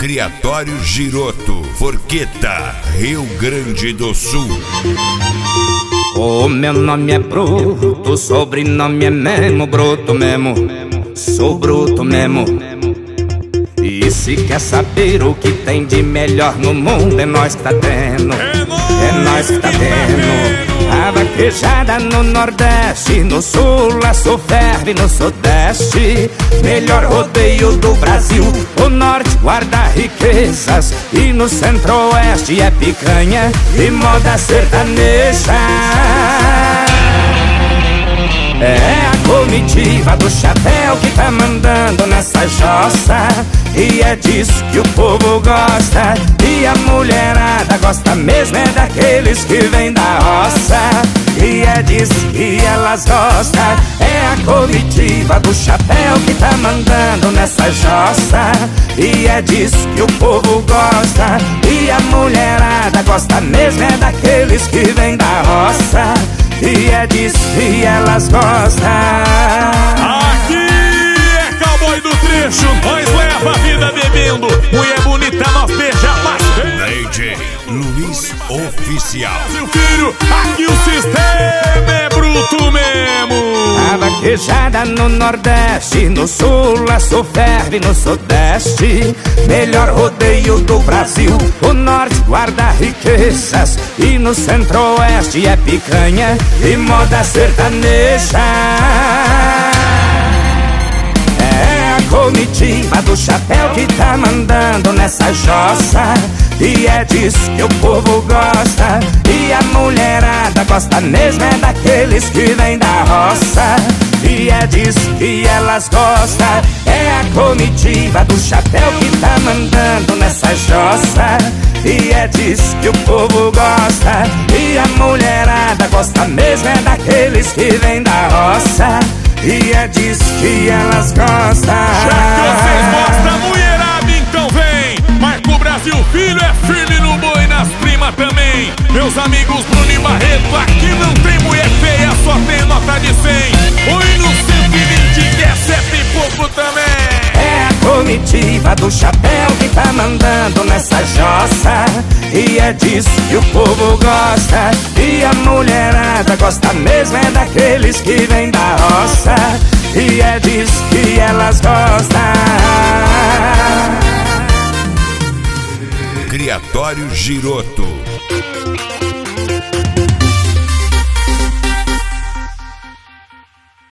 Criatório Giroto, Forqueta, Rio Grande do Sul. O meu nome é Bruto, sobrenome é Memo, bruto mesmo, sou bruto mesmo. E se quer saber o que tem de melhor no mundo, é nós que tá tendo, é nós que tá tendo. A vaquejada no Nordeste, no Sul a ferve, no Sudeste, melhor rodeio do Brasil. O Norte guarda riquezas e no Centro-Oeste é picanha e moda sertaneja. É a comitiva do chapéu que tá mandando nessa jossa, e é disso que o povo gosta. E a mulherada gosta mesmo é daqueles que vêm da roça, e é disso que elas gostam. É a comitiva do chapéu que tá mandando nessa jossa, e é disso que o povo gosta. E a mulherada gosta mesmo é daqueles que vêm da roça, e é disso que elas gostam. Aqui é cowboy do trecho, nós leva a vida bebendo. Mulher bonita, nós beija mais bem. DJ Luiz Oficial. Meu filho, aqui o sistema é bruto mesmo. A vaquejada no Nordeste, no Sul a ferve, no Sudeste, melhor rodeio do Brasil. O Norte guarda riquezas e no Centro-Oeste é picanha e moda sertaneja. É a comitiva do chapéu que tá mandando nessa jossa, e é disso que o povo gosta. E a mulherada gosta mesmo é daqueles que vêm da roça, e é disso que elas gostam. É a comitiva do chapéu que tá mandando nessa jossa, e é disso que o povo gosta. E a mulherada gosta mesmo é daqueles que vêm da roça, e é disso que elas gostam. Já que vocês gostam, mulherada, então vem. Marco Brasil Filho é firme no boi, nas primas também. Meus amigos Bruno e Barreto, aqui não tem mulher feia, só tem nota de 100. Oi no 120 que é 7 e pouco também. É a comitiva do chapéu que tá mandando nessa jossa, e é disso que o povo gosta. E a mulherada gosta mesmo é daqueles que vêm da roça, e é disso que elas gostam. Criatório Giroto.